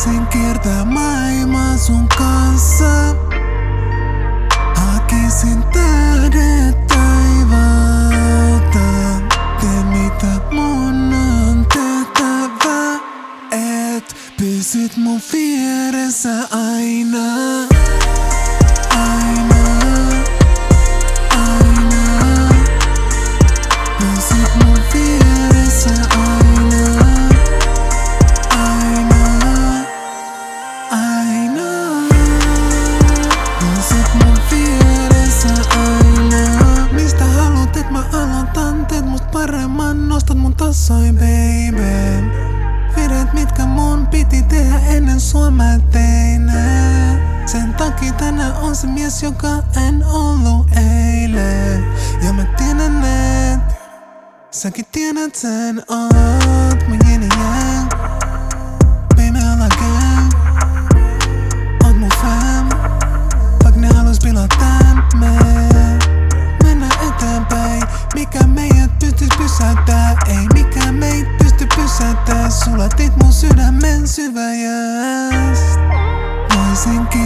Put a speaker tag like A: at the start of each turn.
A: Voisin kiertää maailmaa sun kanssa. Hakisin tähdet taivaalta. Tee mitä mun on tehtävä, et pysyt mun vieressä aina. Nostat mun tasoin, baby. Viret, mitkä mun piti tehdä ennen sua mä tein ne. Sen takia tänään on se mies, joka en ollut eilen. Ja mä tiedän, et säkin tiedät sen, oot mun yin yang. Baby, älä gang. Oot mun fam. Vaik ne halus pilata me. Mennään eteenpäin. Mikä meidät pystyis pysäyttää? Ei mikään meitä pysty pysäyttää. Sulatit mun sydämen syväjäst. Voisinkin